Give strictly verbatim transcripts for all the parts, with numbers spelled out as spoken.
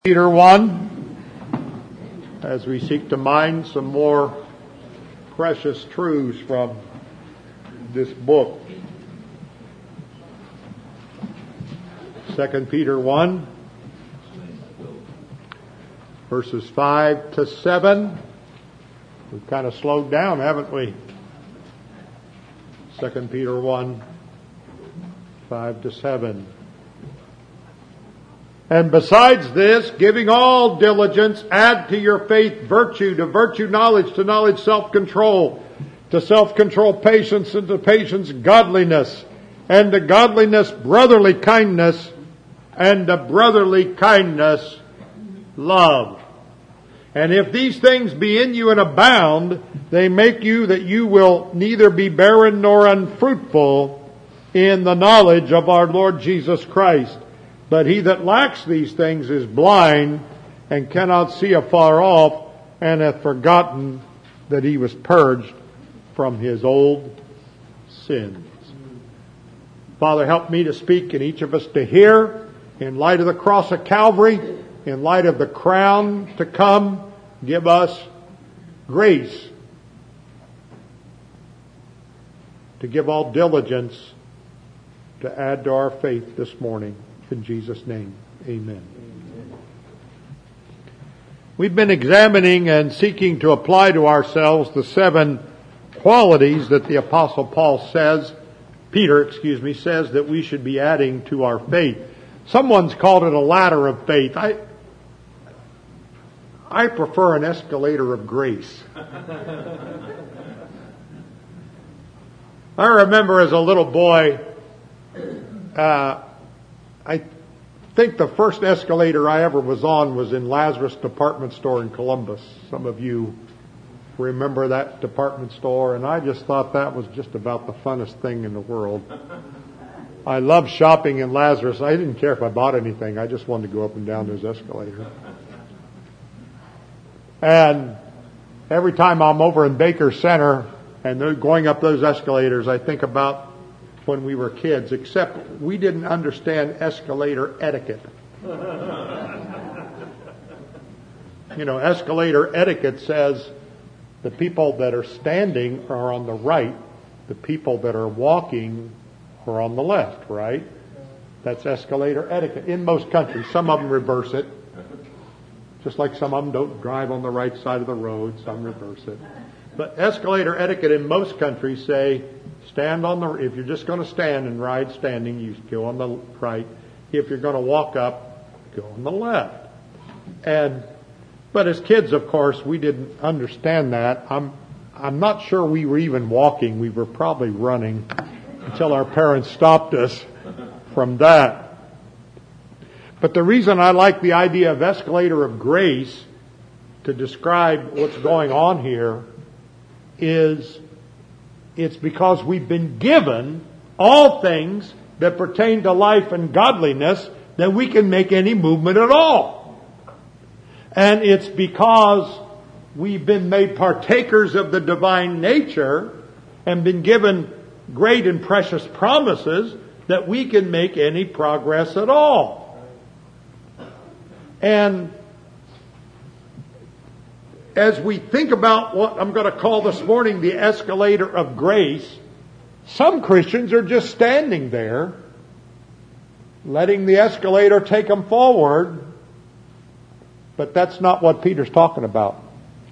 Peter one, as we seek to mine some more precious truths from this book. Second Peter one, verses five to seven. We've kind of slowed down, haven't we? Second Peter one, five to seven. And besides this, giving all diligence, add to your faith virtue, to virtue knowledge, to knowledge self-control, to self-control patience, and to patience godliness, and to godliness brotherly kindness, and to brotherly kindness love. And if these things be in you and abound, they make you that you will neither be barren nor unfruitful in the knowledge of our Lord Jesus Christ. But he that lacks these things is blind and cannot see afar off, and hath forgotten that he was purged from his old sins. Father, help me to speak and each of us to hear in light of the cross of Calvary, in light of the crown to come. Give us grace to give all diligence to add to our faith this morning. In Jesus' name, amen. Amen. We've been examining and seeking to apply to ourselves the seven qualities that the Apostle Paul says, Peter, excuse me, says that we should be adding to our faith. Someone's called it a ladder of faith. I, I prefer an escalator of grace. I remember as a little boy, uh, I think the first escalator I ever was on was in Lazarus Department Store in Columbus. Some of you remember that department store, and I just thought that was just about the funnest thing in the world. I loved shopping in Lazarus. I didn't care if I bought anything. I just wanted to go up and down those escalators. And every time I'm over in Baker Center and they're going up those escalators, I think about when we were kids, except we didn't understand escalator etiquette. You know, escalator etiquette says the people that are standing are on the right, the people that are walking are on the left, right? That's escalator etiquette in most countries. Some of them reverse it. Just like some of them don't drive on the right side of the road, some reverse it. But escalator etiquette in most countries say, stand on the, if you're just going to stand and ride standing, you go on the right. If you're going to walk up, go on the left. And, but as kids, of course, we didn't understand that. I'm, I'm not sure we were even walking. We were probably running until our parents stopped us from that. But the reason I like the idea of escalator of grace to describe what's going on here is it's because we've been given all things that pertain to life and godliness that we can make any movement at all. And it's because we've been made partakers of the divine nature and been given great and precious promises that we can make any progress at all. And as we think about what I'm going to call this morning the escalator of grace, some Christians are just standing there, letting the escalator take them forward. But that's not what Peter's talking about.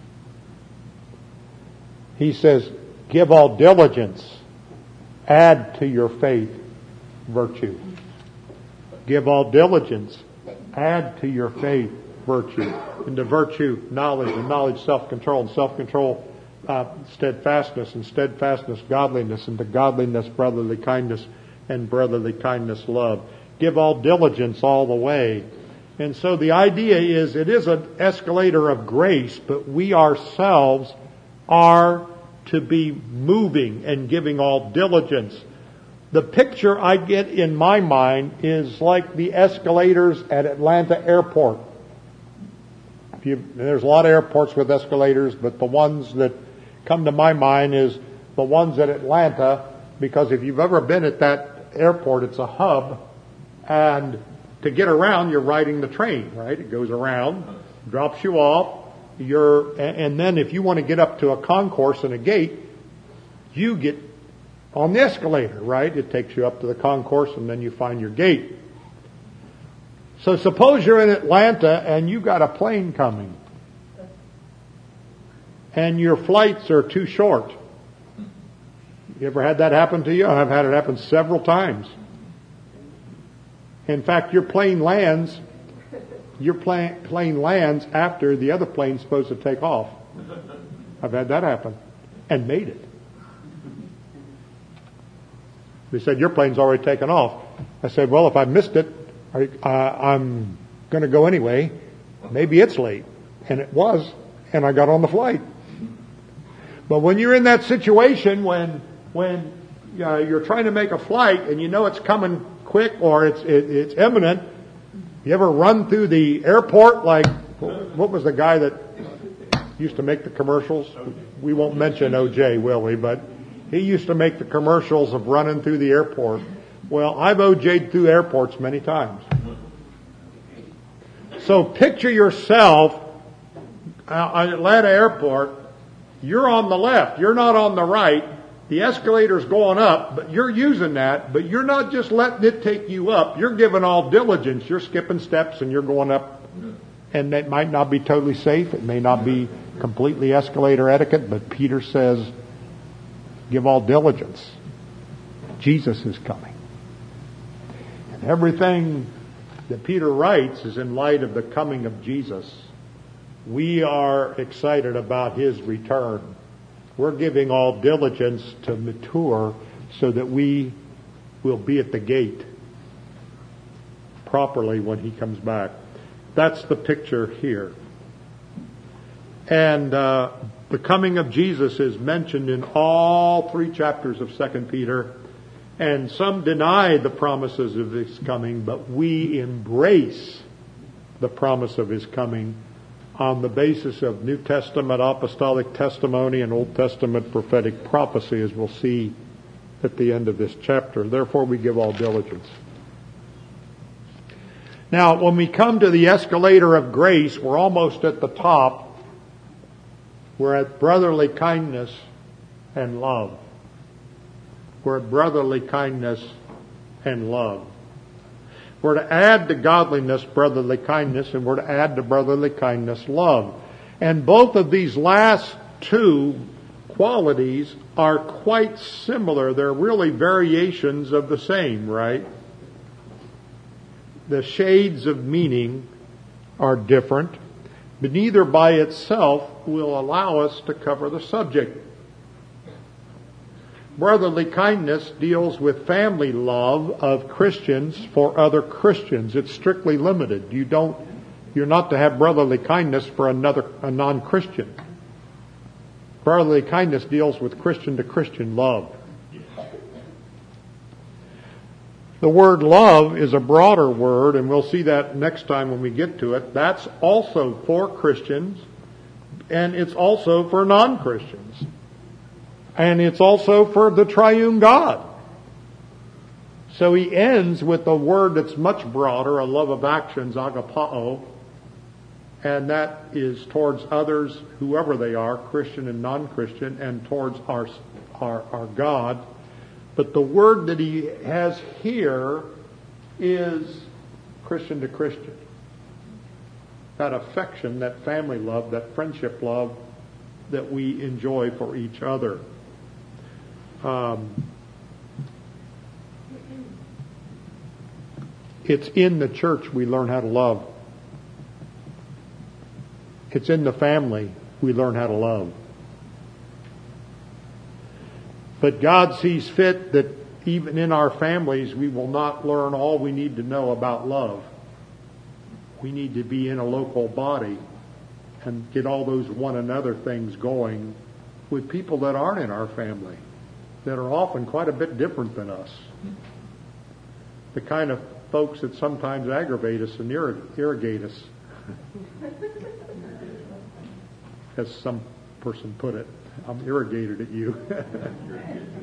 He says, give all diligence, add to your faith virtue. Give all diligence, add to your faith virtue. And to virtue, knowledge, and knowledge, self-control, and self-control, uh, steadfastness, and steadfastness, godliness, and to godliness, brotherly kindness, and brotherly kindness, love. Give all diligence all the way. And so the idea is, it is an escalator of grace, but we ourselves are to be moving and giving all diligence. The picture I get in my mind is like the escalators at Atlanta Airport. If you, there's a lot of airports with escalators, but the ones that come to my mind is the ones at Atlanta, because if you've ever been at that airport, it's a hub, and to get around, you're riding the train, right? It goes around, drops you off. You're, and then if you want to get up to a concourse and a gate, you get on the escalator, right? It takes you up to the concourse and then you find your gate. So suppose you're in Atlanta and you got a plane coming and your flights are too short. You ever had that happen to you? I've had it happen several times. In fact, your plane lands, your plane, plane lands after the other plane's supposed to take off. I've had that happen and made it. They said, your plane's already taken off. I said, well, if I missed it, I, uh, I'm going to go anyway. Maybe it's late. And it was, and I got on the flight. But when you're in that situation, when when uh, you're trying to make a flight and you know it's coming quick or it's it, it's imminent, you ever run through the airport like, what was the guy that used to make the commercials? We won't mention O J, will we? But he used to make the commercials of running through the airport. Well, I've O J'd through airports many times. So picture yourself at Atlanta Airport. You're on the left. You're not on the right. The escalator's going up, but you're using that. But you're not just letting it take you up. You're giving all diligence. You're skipping steps and you're going up. And that might not be totally safe. It may not be completely escalator etiquette. But Peter says, give all diligence. Jesus is coming. And everything that Peter writes is in light of the coming of Jesus. We are excited about His return. We're giving all diligence to mature so that we will be at the gate properly when He comes back. That's the picture here. And uh, the coming of Jesus is mentioned in all three chapters of Second Peter. And some deny the promises of His coming, but we embrace the promise of His coming on the basis of New Testament apostolic testimony and Old Testament prophetic prophecy, as we'll see at the end of this chapter. Therefore, we give all diligence. Now, when we come to the escalator of grace, we're almost at the top. We're at brotherly kindness and love. We're at brotherly kindness and love. We're to add to godliness brotherly kindness, and we're to add to brotherly kindness love. And both of these last two qualities are quite similar. They're really variations of the same, right? The shades of meaning are different, but neither by itself will allow us to cover the subject. Brotherly kindness deals with family love of Christians for other Christians. It's strictly limited. You don't, you're not to have brotherly kindness for another, a non-Christian. Brotherly kindness deals with Christian to Christian love. The word love is a broader word, and we'll see that next time when we get to it. That's also for Christians, and it's also for non-Christians. And it's also for the triune God. So he ends with a word that's much broader, a love of actions, agapao. And that is towards others, whoever they are, Christian and non-Christian, and towards our, our, our God. But the word that he has here is Christian to Christian. That affection, that family love, that friendship love that we enjoy for each other. Um, it's in the church we learn how to love. It's in the family we learn how to love. But God sees fit that even in our families we will not learn all we need to know about love. We need to be in a local body and get all those one another things going with people that aren't in our family, that are often quite a bit different than us. The kind of folks that sometimes aggravate us and irrigate us. As some person put it, I'm irrigated at you.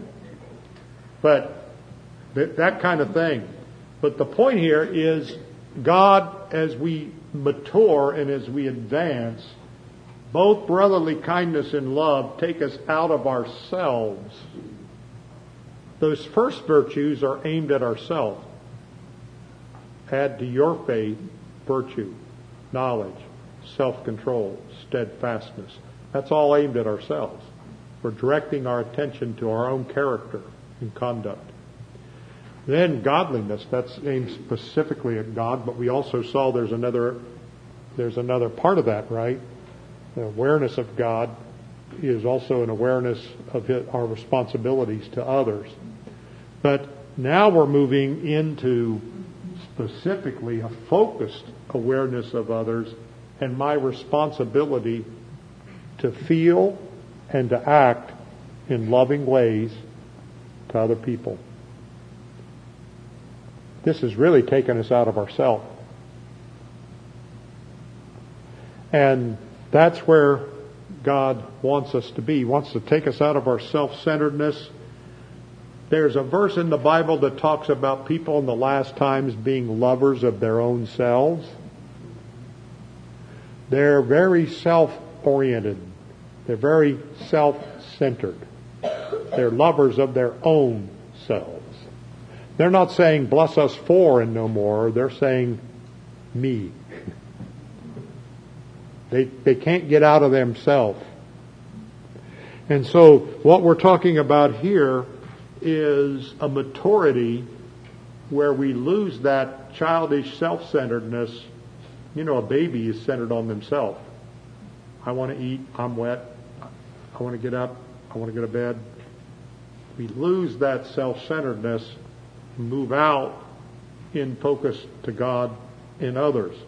But that kind of thing. But the point here is God, as we mature and as we advance, both brotherly kindness and love take us out of ourselves. Those first virtues are aimed at ourselves. Add to your faith virtue, knowledge, self-control, steadfastness. That's all aimed at ourselves. We're directing our attention to our own character and conduct. Then godliness, that's aimed specifically at God, but we also saw there's another there's another part of that, right? The awareness of God is also an awareness of his, our responsibilities to others. But now we're moving into specifically a focused awareness of others and my responsibility to feel and to act in loving ways to other people. This has really taken us out of ourselves. And that's where God wants us to be. He wants to take us out of our self-centeredness. There's a verse in the Bible that talks about people in the last times being lovers of their own selves. They're very self-oriented. They're very self-centered. They're lovers of their own selves. They're not saying, bless us for and no more. They're saying, me. They, they can't get out of themselves. And so what we're talking about here is a maturity where we lose that childish self-centeredness. You know, a baby is centered on themselves. I want to eat. I'm wet. I want to get up. I want to go to bed. We lose that self-centeredness, move out in focus to God and others.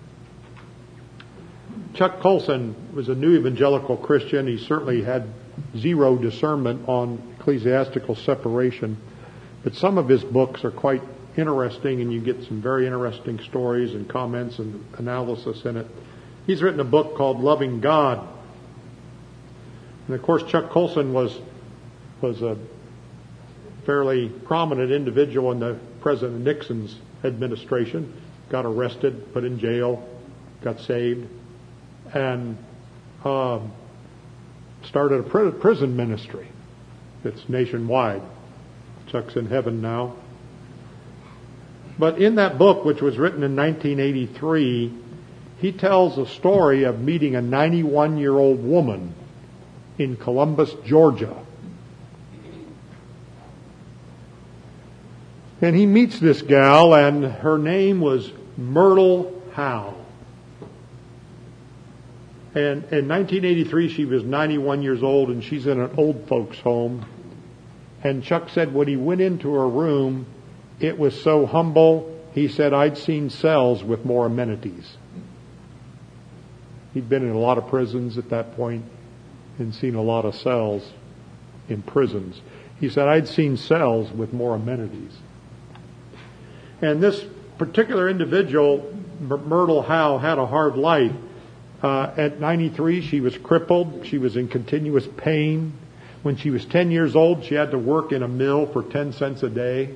Chuck Colson was a new evangelical Christian. He certainly had zero discernment on ecclesiastical separation. But some of his books are quite interesting, and you get some very interesting stories and comments and analysis in it. He's written a book called Loving God. And of course, Chuck Colson was was a fairly prominent individual in the President Nixon's administration. Got arrested, put in jail, got saved, and um, started a prison ministry. It's nationwide. Chuck's in heaven now. But in that book, which was written in nineteen eighty-three, he tells a story of meeting a ninety-one-year-old woman in Columbus, Georgia. And he meets this gal, and her name was Myrtle Howe. And in nineteen eighty-three, she was ninety-one years old, and she's in an old folks' home. And Chuck said when he went into her room, it was so humble, he said, I'd seen cells with more amenities. He'd been in a lot of prisons at that point and seen a lot of cells in prisons. He said, I'd seen cells with more amenities. And this particular individual, Myrtle Howe, had a hard life. Uh, at ninety-three, she was crippled. She was in continuous pain. When she was ten years old, she had to work in a mill for ten cents a day.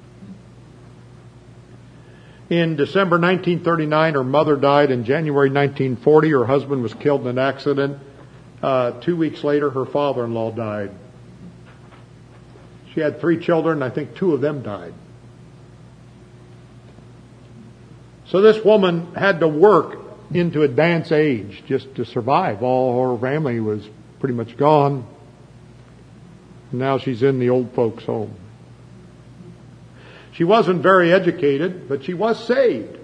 In December nineteen thirty-nine, her mother died. In January nineteen forty, her husband was killed in an accident. Uh, two weeks later, her father-in-law died. She had three children. I think two of them died. So this woman had to work into advanced age just to survive. All her family was pretty much gone. Now she's in the old folks' home. She wasn't very educated, but she was saved.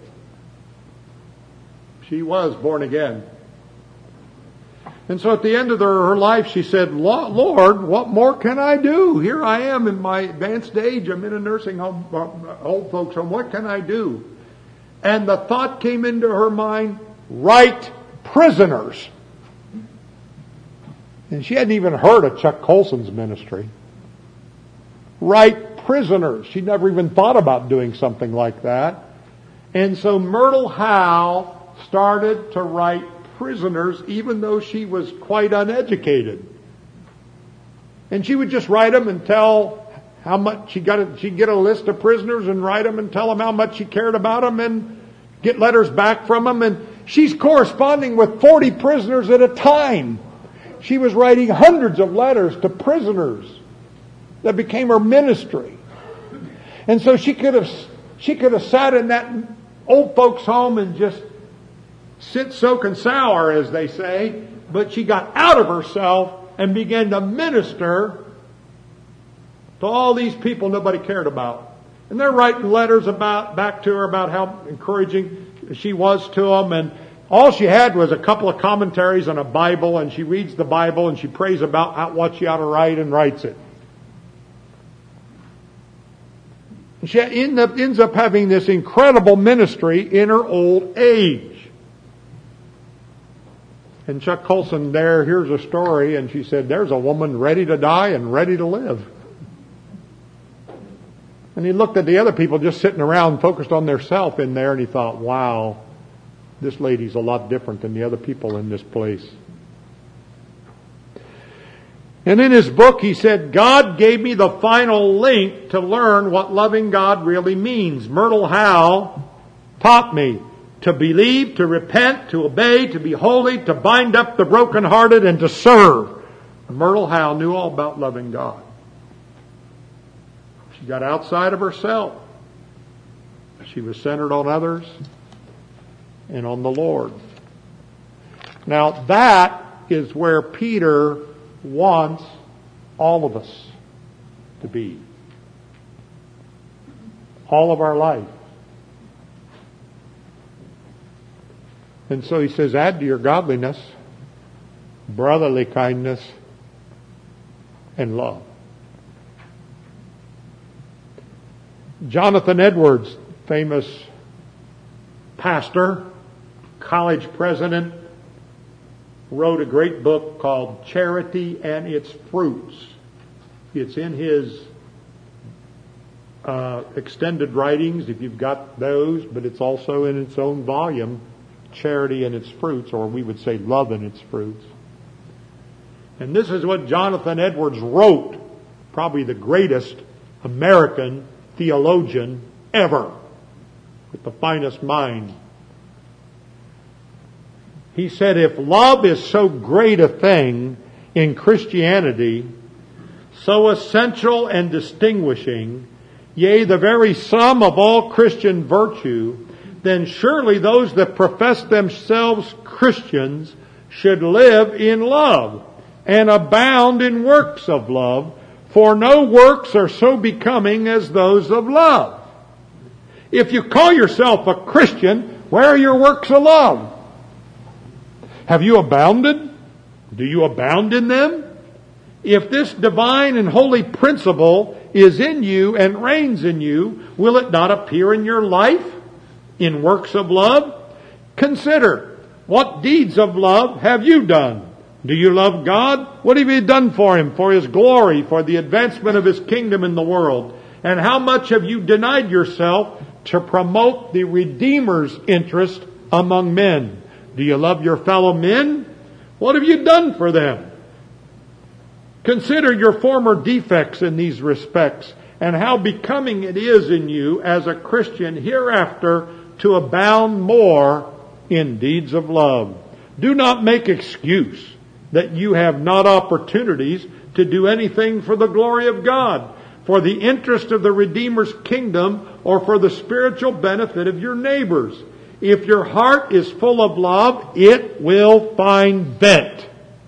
She was born again. And so at the end of her, her life, she said, Lord, what more can I do? Here I am in my advanced age. I'm in a nursing home, old folks' home. What can I do? And the thought came into her mind, right prisoners. And she hadn't even heard of Chuck Colson's ministry. Right prisoners. She never even thought about doing something like that. And so Myrtle Howe started to write prisoners, even though she was quite uneducated. And she would just write them and tell how much she got. A, she'd get a list of prisoners and write them and tell them how much she cared about them, and get letters back from them, and she's corresponding with forty prisoners at a time. She was writing hundreds of letters to prisoners that became her ministry. And so she could have she could have sat in that old folks' home and just sit soak and sour, as they say, but she got out of herself and began to minister to all these people nobody cared about. And they're writing letters about back to her about how encouraging she was to them. And all she had was a couple of commentaries on a Bible, and she reads the Bible and she prays about what she ought to write and writes it. And she end up, ends up having this incredible ministry in her old age. And Chuck Colson there hears a story, and she said, there's a woman ready to die and ready to live. And he looked at the other people just sitting around focused on their self in there, and he thought, wow, this lady's a lot different than the other people in this place. And in his book he said, God gave me the final link to learn what loving God really means. Myrtle Howe taught me to believe, to repent, to obey, to be holy, to bind up the brokenhearted, and to serve. Myrtle Howe knew all about loving God. She got outside of herself. She was centered on others and on the Lord. Now that is where Peter wants all of us to be. All of our life. And so he says, add to your godliness brotherly kindness and love. Jonathan Edwards, famous pastor, college president, wrote a great book called Charity and Its Fruits. It's in his uh, extended writings, if you've got those, but it's also in its own volume, Charity and Its Fruits, or we would say Love and Its Fruits. And this is what Jonathan Edwards wrote, probably the greatest American theologian ever, with the finest mind. He said, if love is so great a thing in Christianity, so essential and distinguishing, yea, the very sum of all Christian virtue, then surely those that profess themselves Christians should live in love and abound in works of love, for no works are so becoming as those of love. If you call yourself a Christian, where are your works of love? Have you abounded? Do you abound in them? If this divine and holy principle is in you and reigns in you, will it not appear in your life in works of love? Consider, what deeds of love have you done? Do you love God? What have you done for Him, for His glory, for the advancement of His kingdom in the world? And how much have you denied yourself to promote the Redeemer's interest among men? Do you love your fellow men? What have you done for them? Consider your former defects in these respects, and how becoming it is in you as a Christian hereafter to abound more in deeds of love. Do not make excuse that you have not opportunities to do anything for the glory of God, for the interest of the Redeemer's kingdom, or for the spiritual benefit of your neighbors. If your heart is full of love, it will find vent.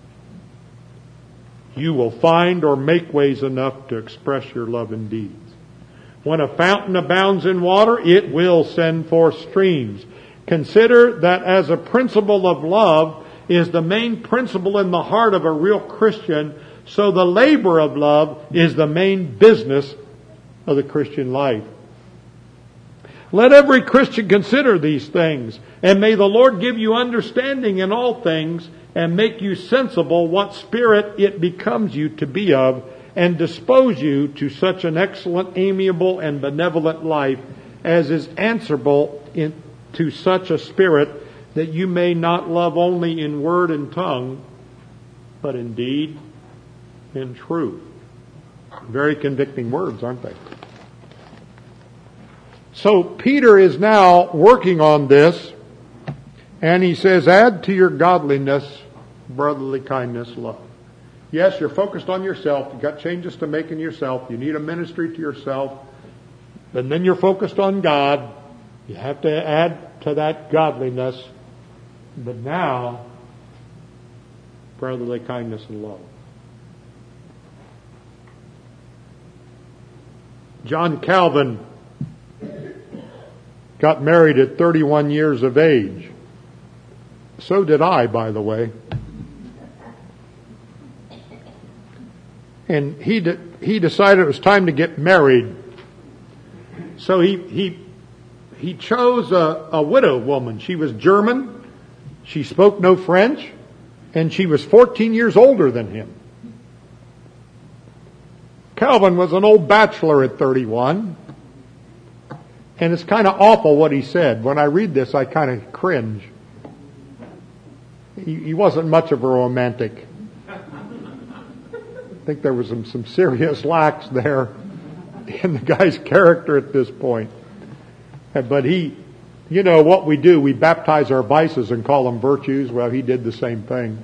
You will find or make ways enough to express your love in deeds. When a fountain abounds in water, it will send forth streams. Consider that as a principle of love is the main principle in the heart of a real Christian, so the labor of love is the main business of the Christian life. Let every Christian consider these things, and may the Lord give you understanding in all things, and make you sensible what spirit it becomes you to be of, and dispose you to such an excellent, amiable, and benevolent life as is answerable in, to such a spirit, that you may not love only in word and tongue, but in deed and truth. Very convicting words, aren't they? So Peter is now working on this, and he says, add to your godliness brotherly kindness, love. Yes, you're focused on yourself. You've got changes to make in yourself. You need a ministry to yourself. And then you're focused on God. You have to add to that godliness. But now, brotherly kindness and love. John Calvin got married at thirty-one years of age. So did I, by the way. And he de- he decided it was time to get married. So he he he chose a, a widow woman. She was German. She spoke no French, and she was fourteen years older than him. Calvin was an old bachelor at thirty-one. And it's kind of awful what he said. When I read this, I kind of cringe. He, he wasn't much of a romantic. I think there was some, some serious lacks there in the guy's character at this point. But he, you know what we do, we baptize our vices and call them virtues. Well, he did the same thing.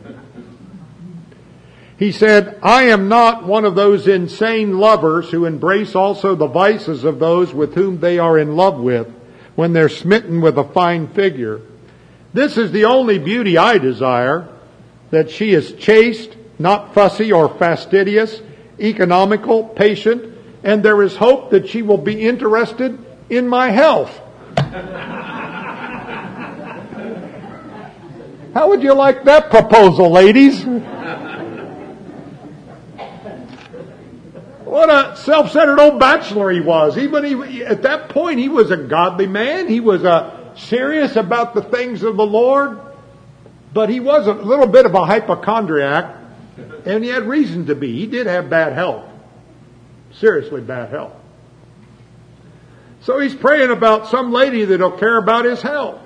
He said, I am not one of those insane lovers who embrace also the vices of those with whom they are in love with when they're smitten with a fine figure. This is the only beauty I desire, that she is chaste, not fussy or fastidious, economical, patient, and there is hope that she will be interested in my health. How would you like that proposal, ladies? What a self-centered old bachelor he was. Even he, at that point, he was a godly man. He was uh, serious about the things of the Lord. But he was a little bit of a hypochondriac. And he had reason to be. He did have bad health. Seriously bad health. So he's praying about some lady that'll care about his health.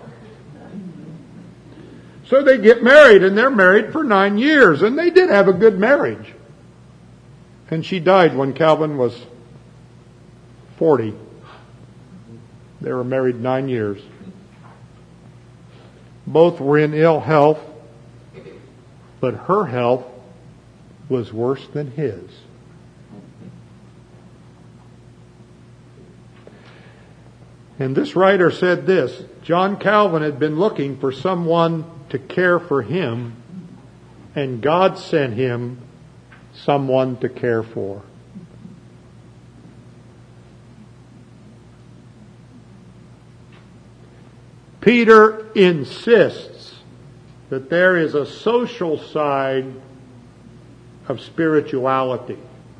So they get married, and they're married for nine years. And they did have a good marriage. And she died when Calvin was forty. They were married nine years. Both were in ill health, but her health was worse than his. And this writer said this, John Calvin had been looking for someone to care for him, and God sent him someone to care for. Peter insists that there is a social side of spirituality.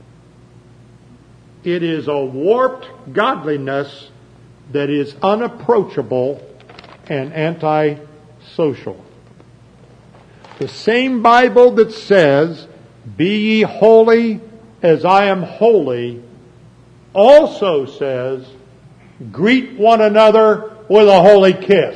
It is a warped godliness that is unapproachable and anti-social. The same Bible that says, be ye holy as I am holy, also says, greet one another with a holy kiss.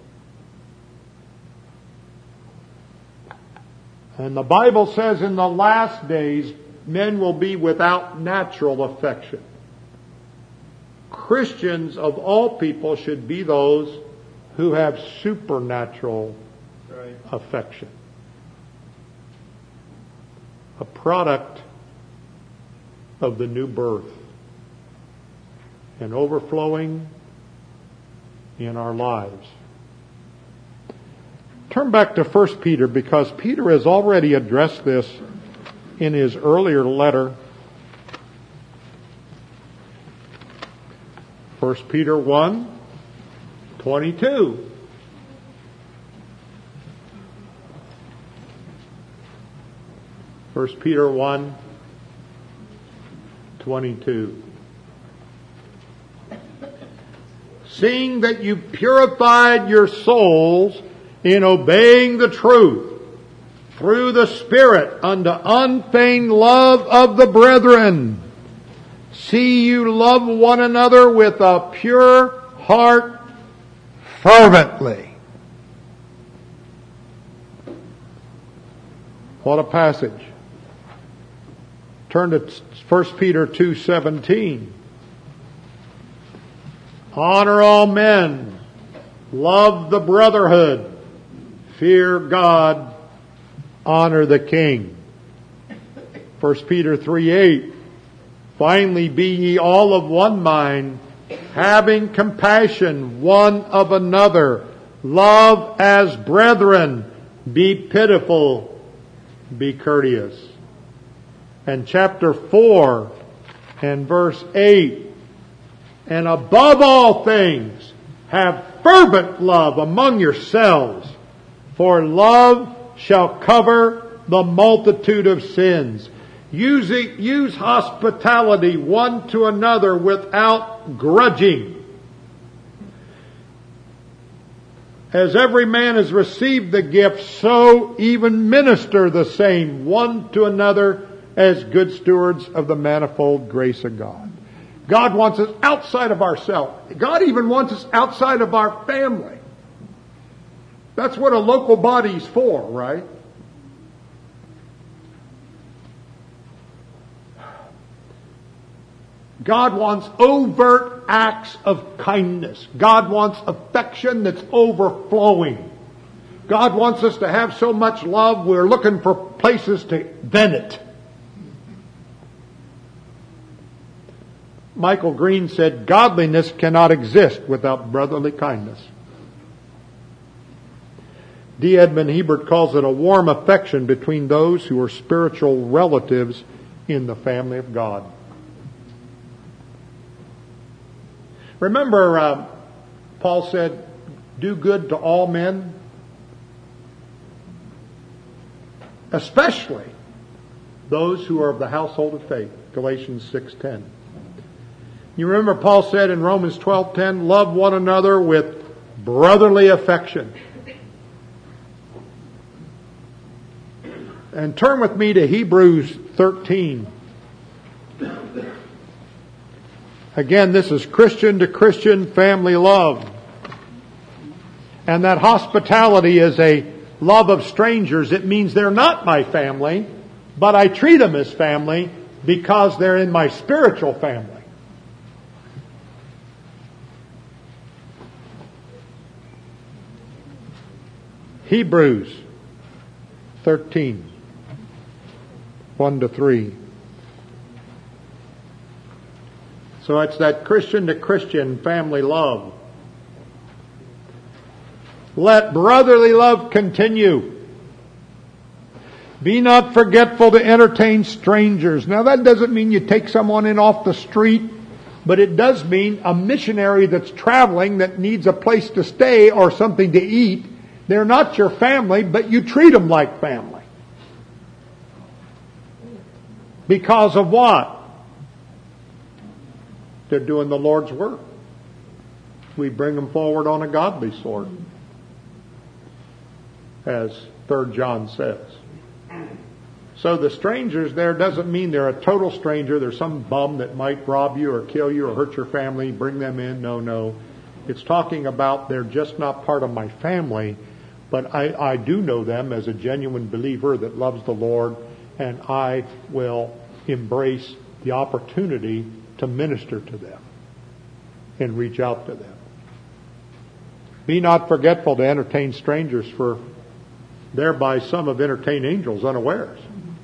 And the Bible says in the last days, men will be without natural affection. Christians of all people should be those who have supernatural right. affection. A product of the new birth and overflowing in our lives. Turn back to First Peter, because Peter has already addressed this in his earlier letter. First Peter one, twenty-two. First Peter one, twenty-two. Seeing that you purified your souls in obeying the truth through the Spirit unto unfeigned love of the brethren. See you love one another with a pure heart fervently. What a passage. Turn to First Peter two seventeen. Honor all men. Love the brotherhood. Fear God. Honor the king. First Peter three eight. Finally be ye all of one mind, having compassion one of another. Love as brethren. Be pitiful. Be courteous. And chapter four and verse eight. And above all things, have fervent love among yourselves, for love shall cover the multitude of sins. Use, it, use hospitality one to another without grudging. As every man has received the gift, so even minister the same one to another as good stewards of the manifold grace of God. God wants us outside of ourselves. God even wants us outside of our family. That's what a local body's for, right? God wants overt acts of kindness. God wants affection that's overflowing. God wants us to have so much love, we're looking for places to vent it. Michael Green said, godliness cannot exist without brotherly kindness. D. Edmund Hebert calls it a warm affection between those who are spiritual relatives in the family of God. Remember, uh, Paul said, do good to all men, especially those who are of the household of faith. Galatians six ten. You remember Paul said in Romans twelve ten, love one another with brotherly affection. And turn with me to Hebrews thirteen. Again, this is Christian to Christian family love. And that hospitality is a love of strangers. It means they're not my family, but I treat them as family because they're in my spiritual family. Hebrews thirteen, one to three. So it's that Christian to Christian family love. Let brotherly love continue. Be not forgetful to entertain strangers. Now that doesn't mean you take someone in off the street, but it does mean a missionary that's traveling that needs a place to stay or something to eat. They're not your family, but you treat them like family. Because of what? They're doing the Lord's work. We bring them forward on a godly sort, as Third John says. So the strangers there doesn't mean they're a total stranger. There's some bum that might rob you or kill you or hurt your family. Bring them in. No, no. It's talking about they're just not part of my family, but I, I do know them as a genuine believer that loves the Lord, and I will embrace the opportunity to minister to them and reach out to them. Be not forgetful to entertain strangers, for thereby some have entertained angels unawares.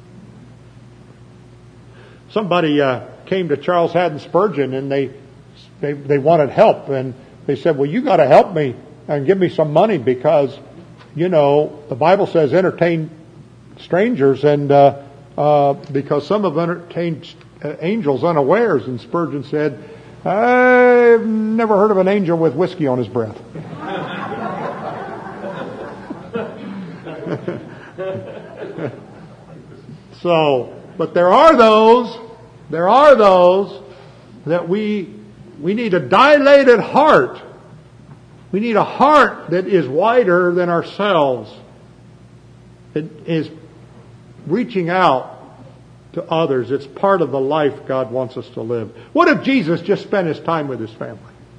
Somebody uh, came to Charles Haddon Spurgeon and they, they they wanted help, and they said, well, you got to help me and give me some money because, you know, the Bible says entertain strangers, and uh, uh, because some have entertained angels unawares. And Spurgeon said, I've never heard of an angel with whiskey on his breath. So, but there are those, there are those that we, we need a dilated heart. We need a heart that is wider than ourselves. It is reaching out to others. It's part of the life God wants us to live. What if Jesus just spent his time with his family?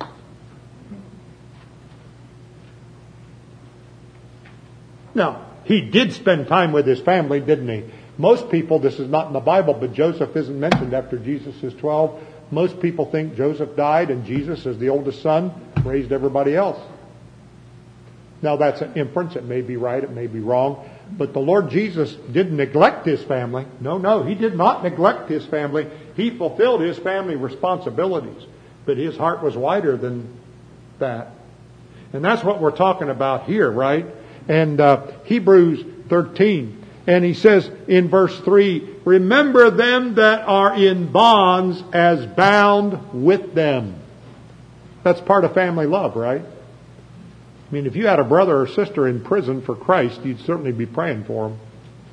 Now, he did spend time with his family, didn't he? Most people, this is not in the Bible, but Joseph isn't mentioned after Jesus is twelve. Most people think Joseph died and Jesus, as the oldest son, raised everybody else. Now that's an inference. It may be right, it may be wrong. But the Lord Jesus didn't neglect His family. No, no, He did not neglect His family. He fulfilled His family responsibilities. But His heart was wider than that. And that's what we're talking about here, right? And uh, Hebrews thirteen. And he says in verse three, remember them that are in bonds as bound with them. That's part of family love, right? I mean, if you had a brother or sister in prison for Christ, you'd certainly be praying for them.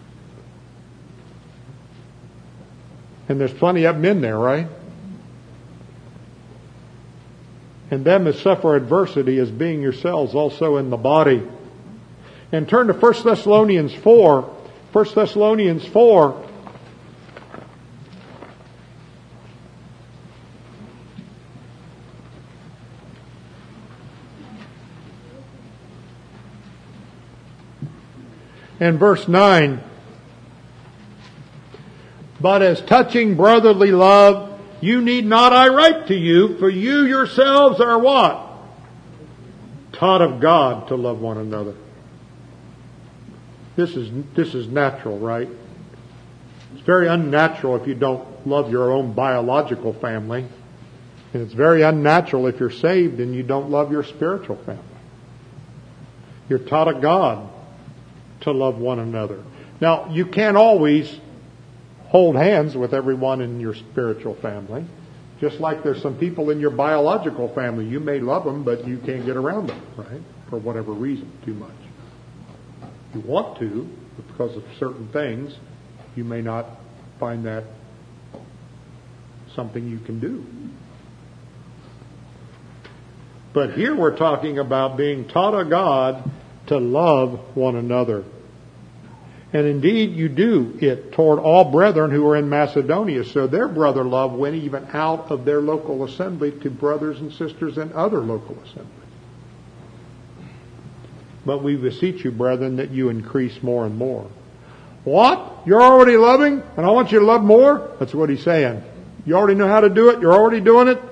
And there's plenty of them in there, right? And them that suffer adversity as being yourselves also in the body. And turn to First Thessalonians four. First Thessalonians four. And verse nine. But as touching brotherly love, you need not I write to you, for you yourselves are what? Taught of God to love one another. This is this is natural, right? It's very unnatural if you don't love your own biological family. And it's very unnatural if you're saved and you don't love your spiritual family. You're taught of God to love one another. Now, you can't always hold hands with everyone in your spiritual family. Just like there's some people in your biological family. You may love them, but you can't get around them, right? For whatever reason, too much. You want to, but because of certain things, you may not find that something you can do. But here we're talking about being taught of God to love one another. And indeed, you do it toward all brethren who are in Macedonia. So their brother love went even out of their local assembly to brothers and sisters in other local assemblies. But we beseech you, brethren, that you increase more and more. What? You're already loving, and I want you to love more? That's what he's saying. You already know how to do it? You're already doing it?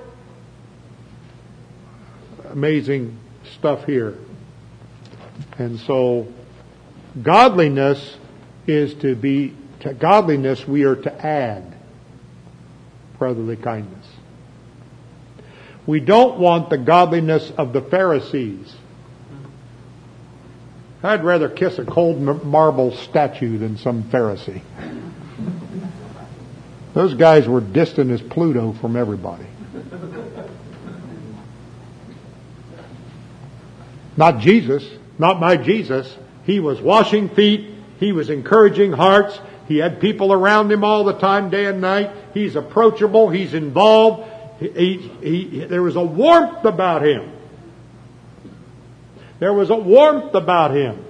Amazing stuff here. And so, godliness is to be, to godliness we are to add brotherly kindness. We don't want the godliness of the Pharisees. I'd rather kiss a cold marble statue than some Pharisee. Those guys were distant as Pluto from everybody. Not Jesus, not my Jesus. He was washing feet. He was encouraging hearts. He had people around him all the time, day and night. He's approachable. He's involved. He, he, he, there was a warmth about him. There was a warmth about him.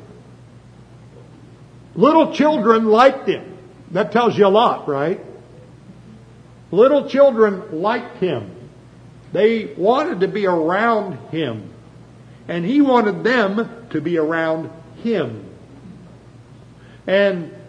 Little children liked him. That tells you a lot, right? Little children liked him. They wanted to be around him. And he wanted them to be around him. And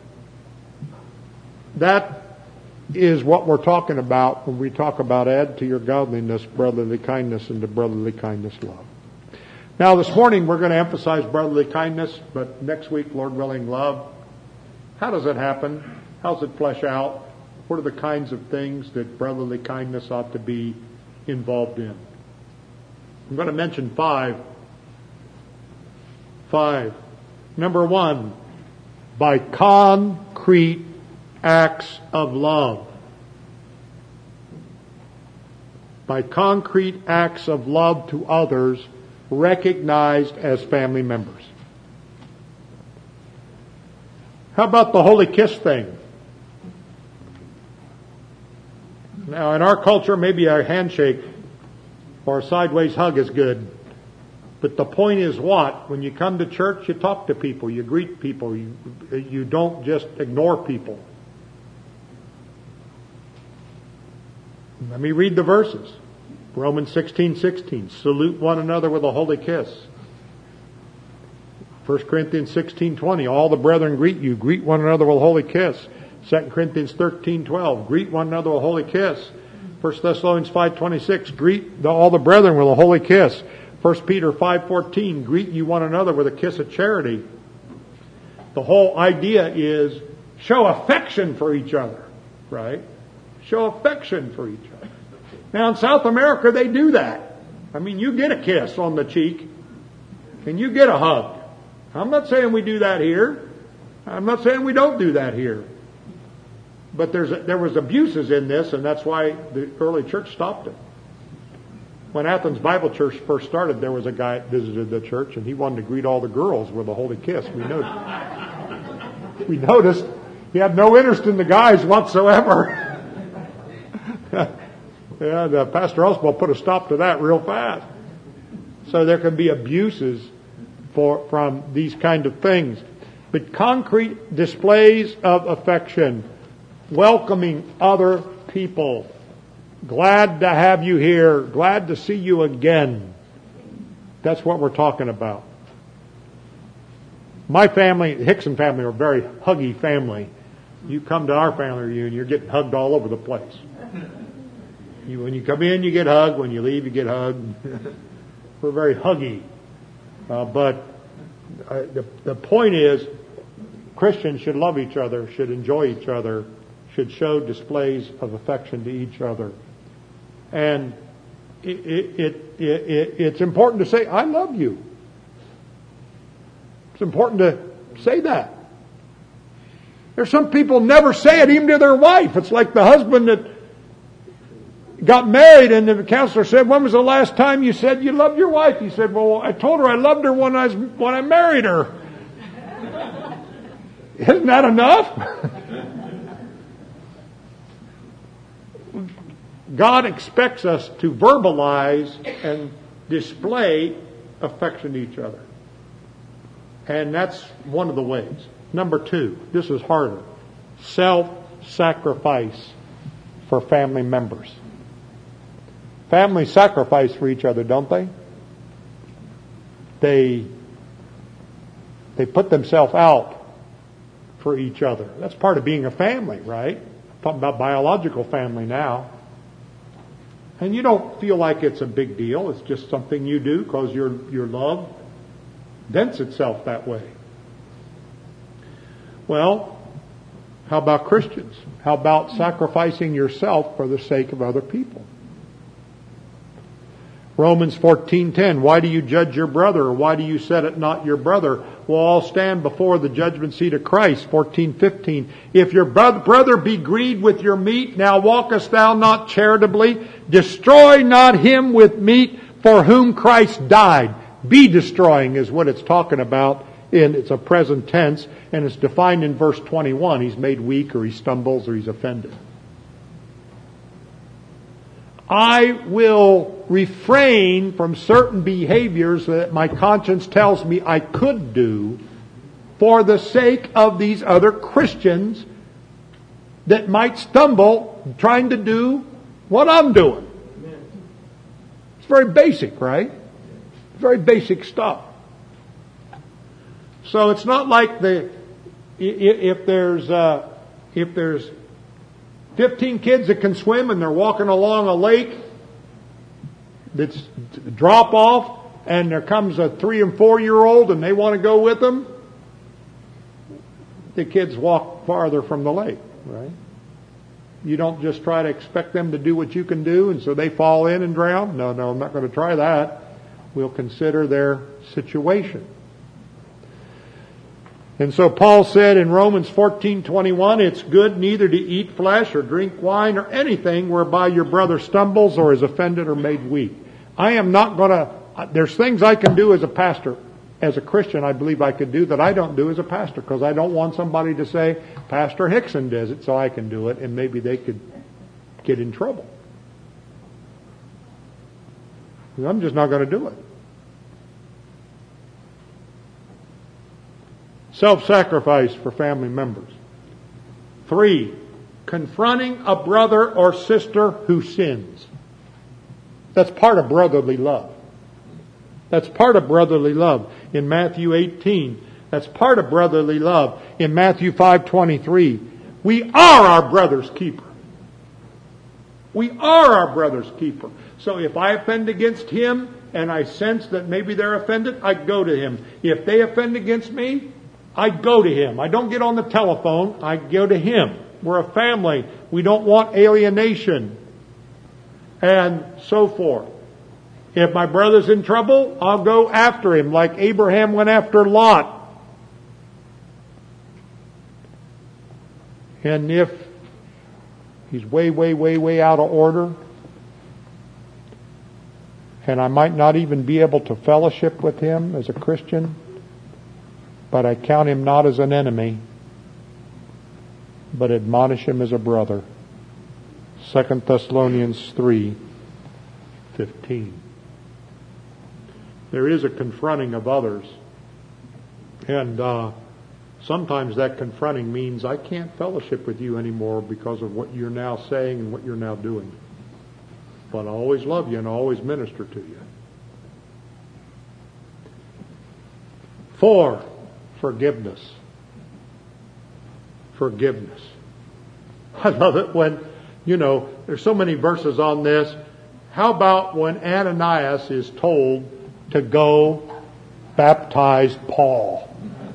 that is what we're talking about when we talk about add to your godliness brotherly kindness, and to brotherly kindness love. Now this morning we're going to emphasize brotherly kindness, but next week, Lord willing, love. How does it happen? How does it flesh out? What are the kinds of things that brotherly kindness ought to be involved in? I'm going to mention five. Five. Number one, by concrete acts of love. By concrete acts of love to others recognized as family members. How about the holy kiss thing? Now, in our culture, maybe a handshake or a sideways hug is good. But the point is what? When you come to church, you talk to people, you greet people, you, you don't just ignore people. Let me read the verses. Romans sixteen sixteen. Salute one another with a holy kiss. First Corinthians sixteen twenty. All the brethren greet you. Greet one another with a holy kiss. Second Corinthians thirteen twelve. Greet one another with a holy kiss. First Thessalonians five twenty-six, greet the, all the brethren with a holy kiss. First Peter five fourteen, greet you one another with a kiss of charity. The whole idea is show affection for each other, right? Show affection for each other. Now in South America they do that. I mean, you get a kiss on the cheek and you get a hug. I'm not saying we do that here. I'm not saying we don't do that here. But there's a, there was abuses in this, and that's why the early church stopped it. When Athens Bible Church first started, there was a guy that visited the church, and he wanted to greet all the girls with a holy kiss. We noticed. we noticed he had no interest in the guys whatsoever. yeah, the Pastor Oswald put a stop to that real fast. So there can be abuses for from these kind of things. But concrete displays of affection, welcoming other people. Glad to have you here. Glad to see you again. That's what we're talking about. My family, the Hickson family, are a very huggy family. You come to our family reunion, you're getting hugged all over the place. You, when you come in, you get hugged. When you leave, you get hugged. We're very huggy. Uh, but uh, the, the point is, Christians should love each other, should enjoy each other, should show displays of affection to each other. And it, it, it, it, it's important to say, I love you. It's important to say that. There's some people never say it even to their wife. It's like the husband that got married and the counselor said, when was the last time you said you loved your wife? He said, well, I told her I loved her when I, was, when I married her. Isn't that enough? God expects us to verbalize and display affection to each other. And that's one of the ways. Number two, this is harder. Self-sacrifice for family members. Families sacrifice for each other, don't they? They, they put themselves out for each other. That's part of being a family, right? I'm talking about biological family now. And you don't feel like it's a big deal. It's just something you do because your your love vents itself that way. Well, how about Christians? How about sacrificing yourself for the sake of other people? Romans fourteen ten, why do you judge your brother, or why do you set it not your brother? We'll all stand before the judgment seat of Christ. fourteen fifteen, if your brother be grieved with your meat, now walkest thou not charitably? Destroy not him with meat for whom Christ died. Be destroying is what it's talking about. In it's a present tense, and it's defined in verse twenty-one. He's made weak, or he stumbles, or he's offended. I will refrain from certain behaviors that my conscience tells me I could do for the sake of these other Christians that might stumble trying to do what I'm doing. It's very basic, right? Very basic stuff. So it's not like the if there's uh, if there's fifteen kids that can swim and they're walking along a lake that's drop off, and there comes a three and four year old and they want to go with them, the kids walk farther from the lake, right? You don't just try to expect them to do what you can do and so they fall in and drown. No, no, I'm not going to try that. We'll consider their situation. And so Paul said in Romans fourteen twenty-one, it's good neither to eat flesh or drink wine or anything whereby your brother stumbles or is offended or made weak. I am not going to, there's things I can do as a pastor, as a Christian I believe I could do that I don't do as a pastor, because I don't want somebody to say, Pastor Hickson does it so I can do it, and maybe they could get in trouble. I'm just not going to do it. Self-sacrifice for family members. Three, confronting a brother or sister who sins. That's part of brotherly love. That's part of brotherly love in Matthew eighteen. That's part of brotherly love in Matthew five twenty-three. We are our brother's keeper. We are our brother's keeper. So if I offend against him and I sense that maybe they're offended, I go to him. If they offend against me, I go to him. I don't get on the telephone. I go to him. We're a family. We don't want alienation. And so forth. If my brother's in trouble, I'll go after him like Abraham went after Lot. And if he's way, way, way, way out of order, and I might not even be able to fellowship with him as a Christian, but I count him not as an enemy, but admonish him as a brother. Second Thessalonians three fifteen. There is a confronting of others. And uh, sometimes that confronting means I can't fellowship with you anymore because of what you're now saying and what you're now doing. But I always love you and I always minister to you. Four, forgiveness. Forgiveness. I love it when, you know, there's so many verses on this. How about when Ananias is told to go baptize Paul?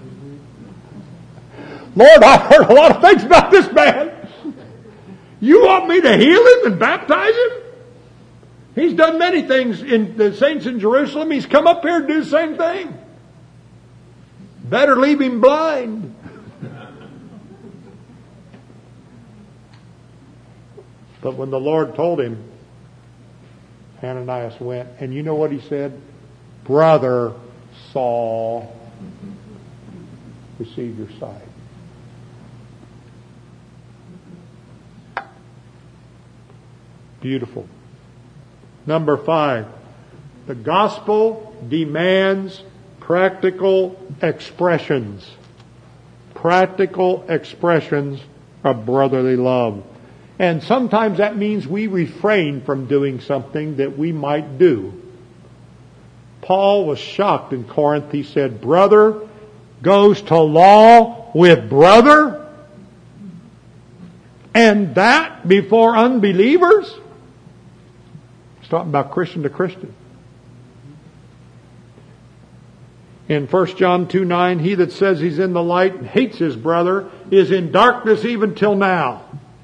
Lord, I've heard a lot of things about this man. You want me to heal him and baptize him? He's done many things in the saints in Jerusalem. He's come up here to do the same thing. Better leave him blind. But when the Lord told him, Ananias went, and you know what he said? Brother Saul, receive your sight. Beautiful. Number five, the gospel demands practical expressions. Practical expressions of brotherly love. And sometimes that means we refrain from doing something that we might do. Paul was shocked in Corinth. He said, brother goes to law with brother? And that before unbelievers? He's talking about Christian to Christian. In First John two nine, he that says he's in the light and hates his brother is in darkness even till now.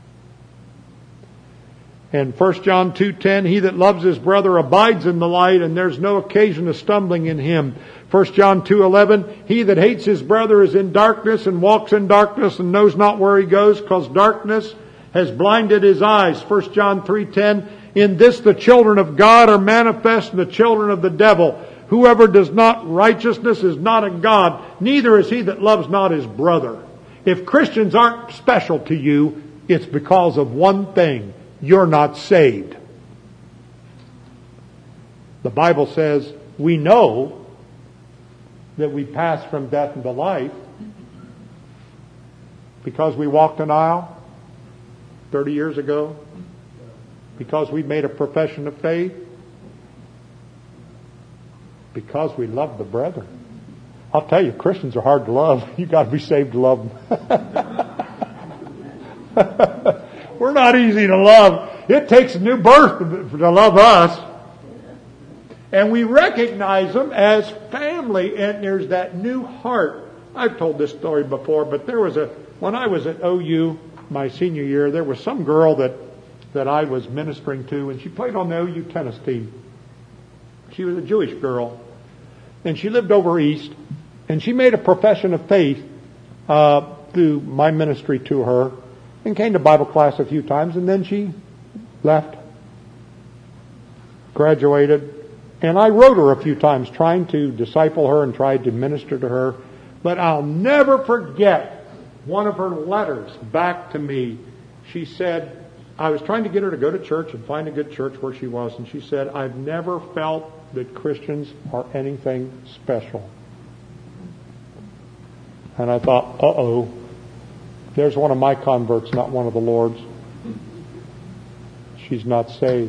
In First John two ten, he that loves his brother abides in the light, and there's no occasion of stumbling in him. First John two eleven, he that hates his brother is in darkness and walks in darkness and knows not where he goes, because darkness has blinded his eyes. First John three ten, in this the children of God are manifest and the children of the devil. Whoever does not righteousness is not of God, neither is he that loves not his brother. If Christians aren't special to you, it's because of one thing. You're not saved. The Bible says we know that we pass from death into life because we walked an aisle thirty years ago, because we made a profession of faith, because we love the brethren. I'll tell you, Christians are hard to love. You've got to be saved to love them. We're not easy to love. It takes a new birth to, to love us. And we recognize them as family, and there's that new heart. I've told this story before, but there was a, when I was at O U my senior year, there was some girl that, that I was ministering to, and she played on the O U tennis team. She was a Jewish girl, and she lived over east, and she made a profession of faith uh, through my ministry to her, and came to Bible class a few times, and then she left, graduated, and I wrote her a few times trying to disciple her and tried to minister to her, but I'll never forget one of her letters back to me. She said, I was trying to get her to go to church and find a good church where she was, and she said, I've never felt that Christians are anything special. And I thought, uh-oh, there's one of my converts, not one of the Lord's. She's not saved.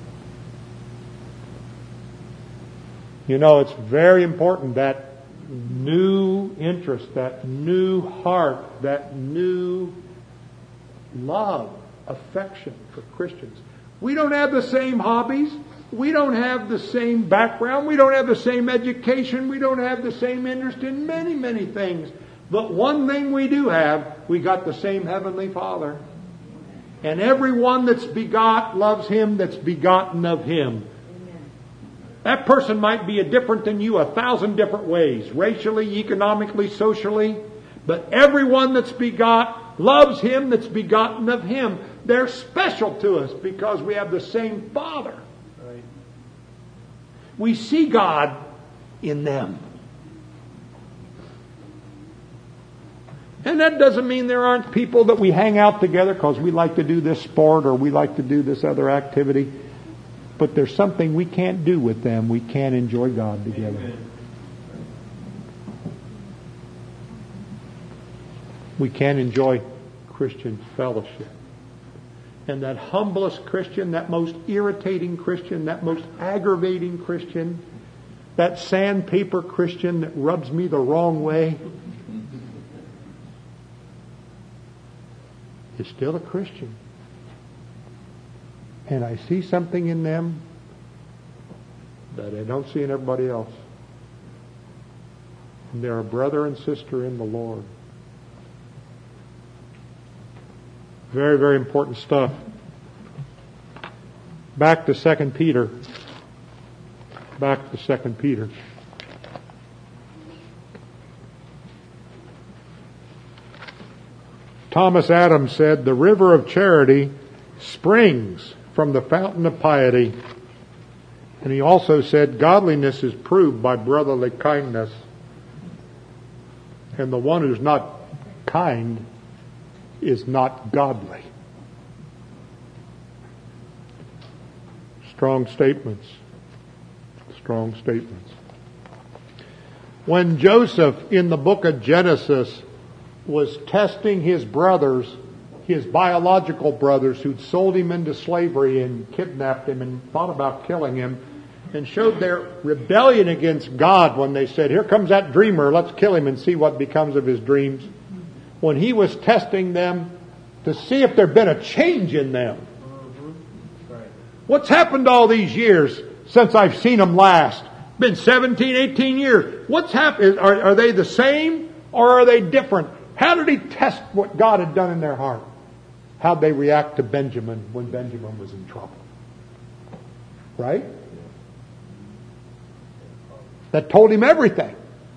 You know, it's very important, that new interest, that new heart, that new love, affection for Christians. We don't have the same hobbies. We don't have the same background. We don't have the same education. We don't have the same interest in many, many things. But one thing we do have, we got the same Heavenly Father. And everyone that's begot loves Him that's begotten of Him. That person might be a different than you a thousand different ways, racially, economically, socially. But everyone that's begot loves Him that's begotten of Him. They're special to us because we have the same Father. Right. We see God in them. And that doesn't mean there aren't people that we hang out together because we like to do this sport or we like to do this other activity. But there's something we can't do with them. We can't enjoy God together. Amen. We can't enjoy Christian fellowship. And that humblest Christian, that most irritating Christian, that most aggravating Christian, that sandpaper Christian that rubs me the wrong way, is still a Christian. And I see something in them that I don't see in everybody else. And they're a brother and sister in the Lord. Very, very important stuff. Back to Second Peter. Back to Second Peter. Thomas Adams said, "The river of charity springs from the fountain of piety." And he also said, "Godliness is proved by brotherly kindness. And the one who's not kind is not godly." Strong statements. Strong statements. When Joseph in the book of Genesis was testing his brothers, his biological brothers who'd sold him into slavery and kidnapped him and thought about killing him, and showed their rebellion against God when they said, "Here comes that dreamer, let's kill him and see what becomes of his dreams." When he was testing them to see if there'd been a change in them. Mm-hmm. Right. What's happened all these years since I've seen them last? Been seventeen, eighteen years. What's happened? Are, are they the same or are they different? How did he test what God had done in their heart? How'd they react to Benjamin when Benjamin was in trouble? Right? That told him everything.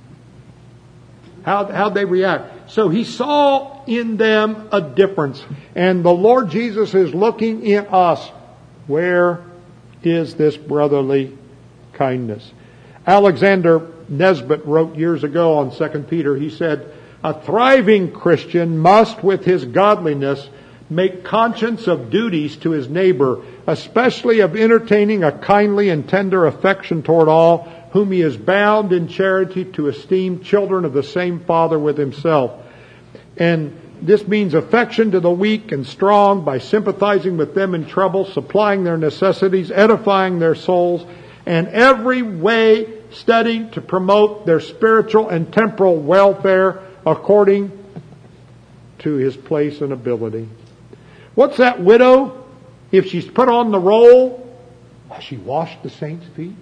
How, how'd they react? So he saw in them a difference. And the Lord Jesus is looking in us. Where is this brotherly kindness? Alexander Nesbitt wrote years ago on Second Peter, he said, "A thriving Christian must, with his godliness, make conscience of duties to his neighbor, especially of entertaining a kindly and tender affection toward all whom he is bound in charity to esteem children of the same Father with himself." And this means affection to the weak and strong by sympathizing with them in trouble, supplying their necessities, edifying their souls, and every way studying to promote their spiritual and temporal welfare according to his place and ability. What's that widow? If she's put on the roll, has she washed the saints' feet?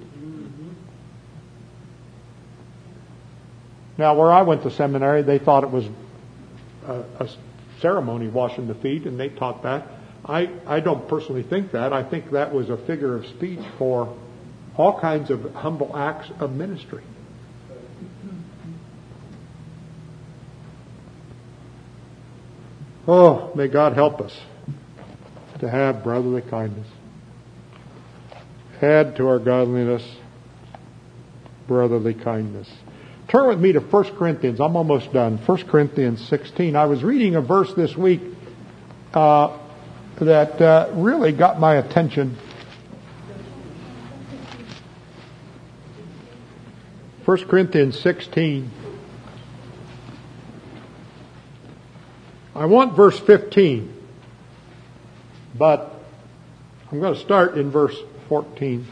Now, where I went to seminary, they thought it was a, a ceremony washing the feet, and they taught that. I, I don't personally think that. I think that was a figure of speech for all kinds of humble acts of ministry. Oh, may God help us to have brotherly kindness. Add to our godliness brotherly kindness. Turn with me to First Corinthians. I'm almost done. First Corinthians sixteen. I was reading a verse this week uh, that uh, really got my attention. First Corinthians sixteen. I want verse fifteen, but I'm going to start in verse fourteen.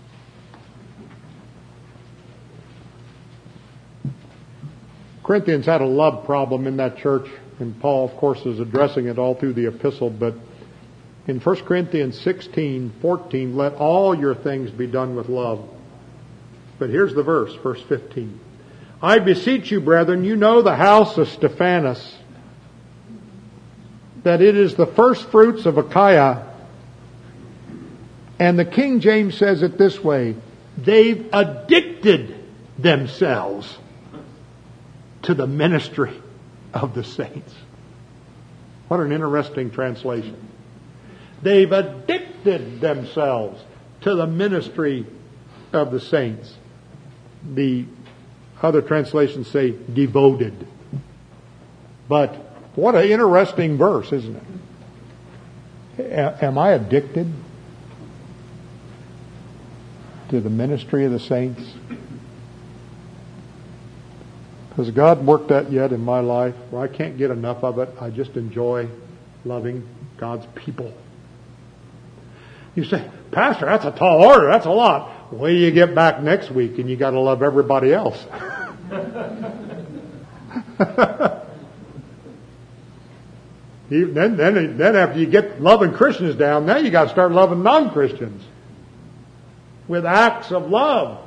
Corinthians had a love problem in that church, and Paul, of course, is addressing it all through the epistle, but In First Corinthians sixteen fourteen, let all your things be done with love. But here's the verse, verse fifteen. I beseech you, brethren, you know the house of Stephanas, that it is the first fruits of Achaia. And the King James says it this way, they've addicted themselves to the ministry of the saints. What an interesting translation. They've addicted themselves to the ministry of the saints. The other translations say devoted. But what an interesting verse, isn't it? A- am I addicted to the ministry of the saints? Has God worked that yet in my life? Well, I can't get enough of it. I just enjoy loving God's people. You say, Pastor, that's a tall order. That's a lot. Wait till you get back next week and you got to love everybody else. then, then, then after you get loving Christians down, now you got to start loving non-Christians with acts of love.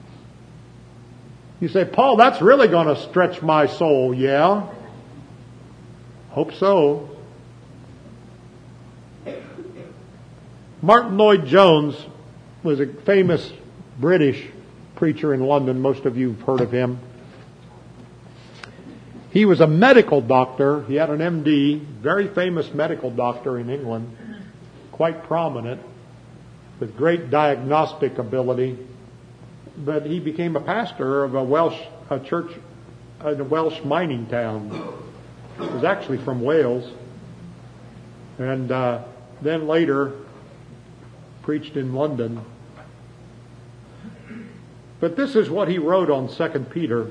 You say, Paul, that's really going to stretch my soul. Yeah. Hope so. Martin Lloyd-Jones was a famous British preacher in London. Most of you have heard of him. He was a medical doctor. He had an M D, very famous medical doctor in England, quite prominent, with great diagnostic ability. But he became a pastor of a Welsh a church in a Welsh mining town. He was actually from Wales. And uh, then later preached in London. But this is what he wrote on Second Peter.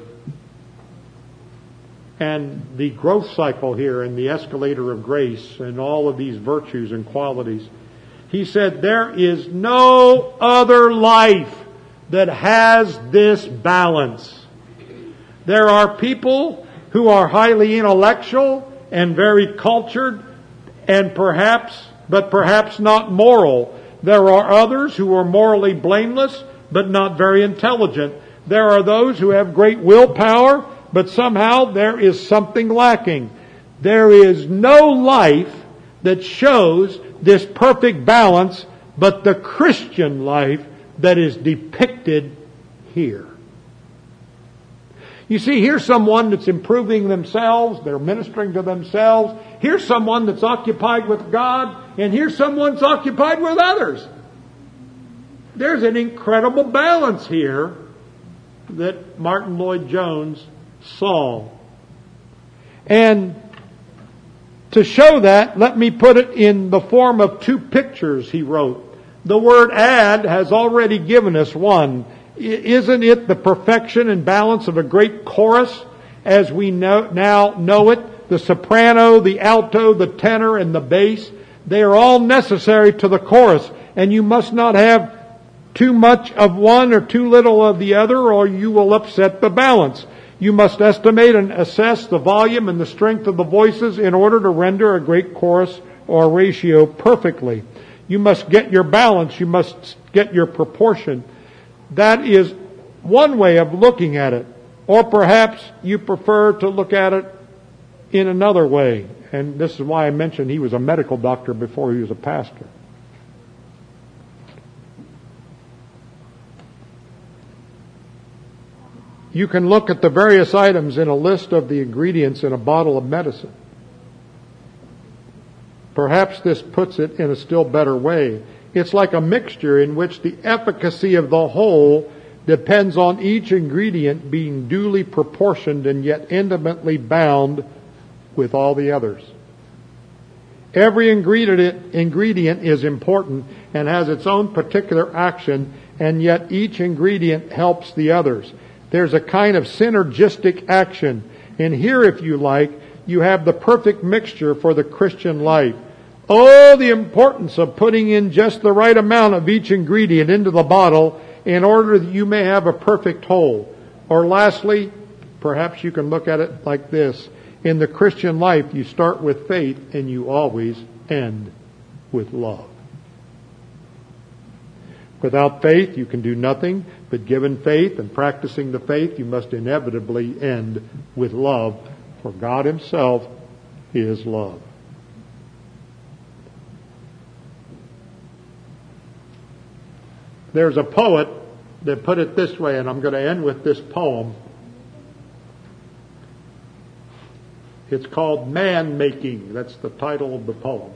And the growth cycle here and the escalator of grace and all of these virtues and qualities. He said, there is no other life that has this balance. There are people who are highly intellectual and very cultured and perhaps, but perhaps not moral. There are others who are morally blameless but not very intelligent. There are those who have great willpower, but somehow there is something lacking. There is no life that shows this perfect balance but the Christian life that is depicted here. You see, here's someone that's improving themselves, they're ministering to themselves. Here's someone that's occupied with God, and here's someone that's occupied with others. There's an incredible balance here that Martin Lloyd-Jones saw. And to show that, let me put it in the form of two pictures he wrote. The word add has already given us one. Isn't it the perfection and balance of a great chorus as we know, now know it? The soprano, the alto, the tenor, and the bass. They are all necessary to the chorus. And you must not have too much of one or too little of the other, or you will upset the balance. You must estimate and assess the volume and the strength of the voices in order to render a great chorus or ratio perfectly. You must get your balance. You must get your proportion. That is one way of looking at it. Or perhaps you prefer to look at it in another way. And this is why I mentioned he was a medical doctor before he was a pastor. You can look at the various items in a list of the ingredients in a bottle of medicine. Perhaps this puts it in a still better way. It's like a mixture in which the efficacy of the whole depends on each ingredient being duly proportioned and yet intimately bound with all the others. Every ingredient, ingredient is important and has its own particular action, and yet each ingredient helps the others. There's a kind of synergistic action. And here, if you like, you have the perfect mixture for the Christian life. Oh, the importance of putting in just the right amount of each ingredient into the bottle in order that you may have a perfect whole. Or lastly, perhaps you can look at it like this. In the Christian life, you start with faith and you always end with love. Without faith, you can do nothing, but given faith and practicing the faith, you must inevitably end with love, for God Himself is love. There's a poet that put it this way, and I'm going to end with this poem. It's called Man Making. That's the title of the poem.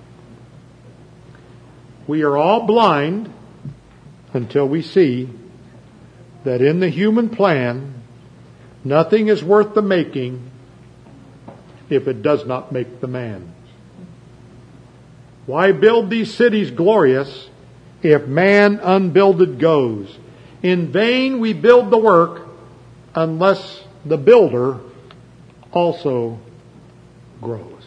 We are all blind until we see that in the human plan, nothing is worth the making if it does not make the man. Why build these cities glorious if man unbuilded goes? In vain we build the work unless the builder also grows.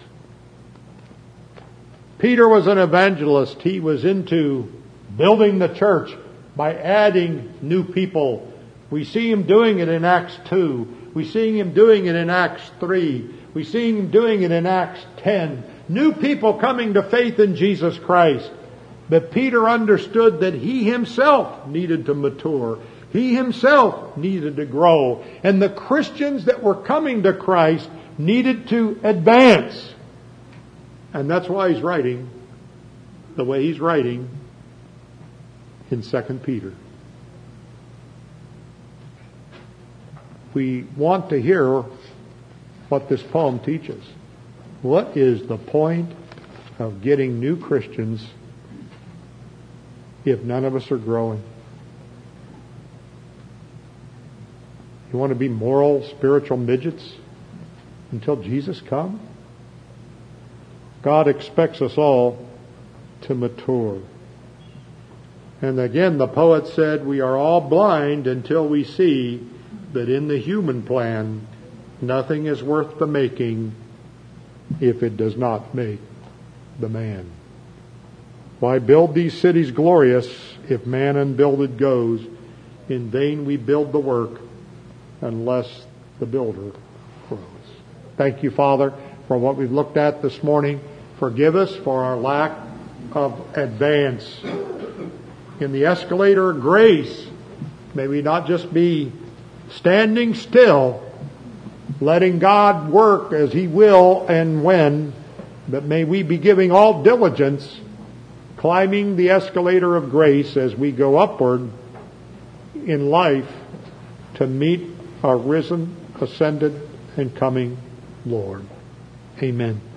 Peter was an evangelist. He was into building the church by adding new people. We see him doing it in Acts two. We see him doing it in Acts three. We see him doing it in Acts ten. New people coming to faith in Jesus Christ. But Peter understood that he himself needed to mature. He himself needed to grow. And the Christians that were coming to Christ needed to advance. And that's why he's writing the way he's writing in Second Peter. We want to hear what this poem teaches. What is the point of getting new Christians if none of us are growing? You want to be moral, spiritual midgets until Jesus comes? God expects us all to mature. And again, the poet said, we are all blind until we see that in the human plan, nothing is worth the making if it does not make the man. Why build these cities glorious if man unbuilded goes? In vain we build the work unless the builder grows. Thank you, Father, for what we've looked at this morning. Forgive us for our lack of advance. In the escalator of grace, may we not just be standing still, letting God work as He will and when, but may we be giving all diligence, climbing the escalator of grace as we go upward in life to meet our risen, ascended, and coming Lord. Amen.